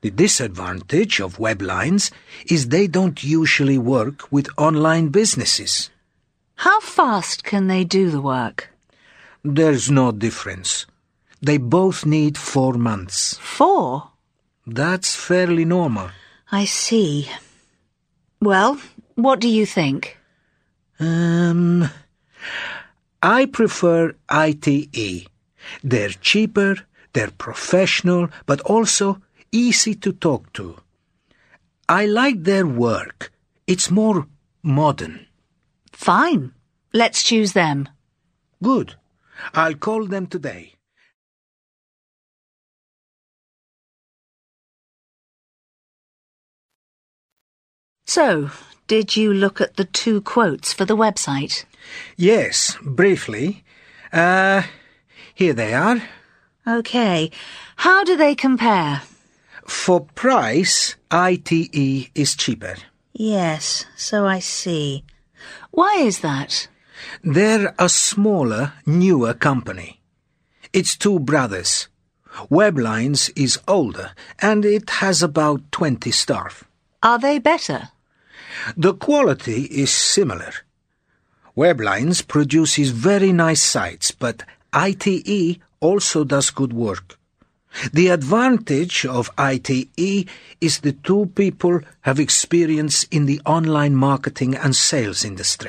The disadvantage of Weblines is they don't usually work with online businesses. How fast can they do the work? There's no difference. They both need 4 months. 4? That's fairly normal. I see. Well, what do you think? I prefer ITE. They're cheaper, they're professional, but also easy to talk to. I like their work. It's more modern. Fine. Let's choose them. Good. I'll call them today. So, did you look at the 2 quotes for the website? Yes, briefly. Here they are. OK. How do they compare? For price, ITE is cheaper. Yes, so I see. Why is that? They're a smaller, newer company. It's 2 brothers. Weblines is older, and it has about 20 staff. Are they better? The quality is similar. Weblines produces very nice sites, but ITE also does good work. The advantage of ITE is the 2 people have experience in the online marketing and sales industry.